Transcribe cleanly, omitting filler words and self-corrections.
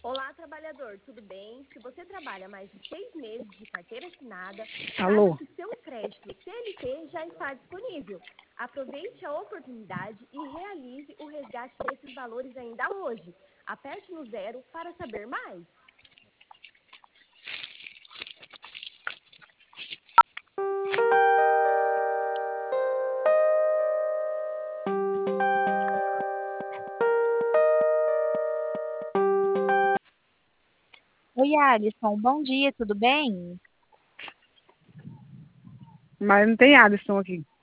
Olá, trabalhador, tudo bem? Se você trabalha mais de 6 meses de carteira assinada, Alô? saiba que seu crédito CLT já está disponível. Aproveite a oportunidade e realize o resgate desses valores ainda hoje. Aperte no 0 para saber mais. Oi, Alisson, bom dia, tudo bem? Mas não tem Alisson aqui.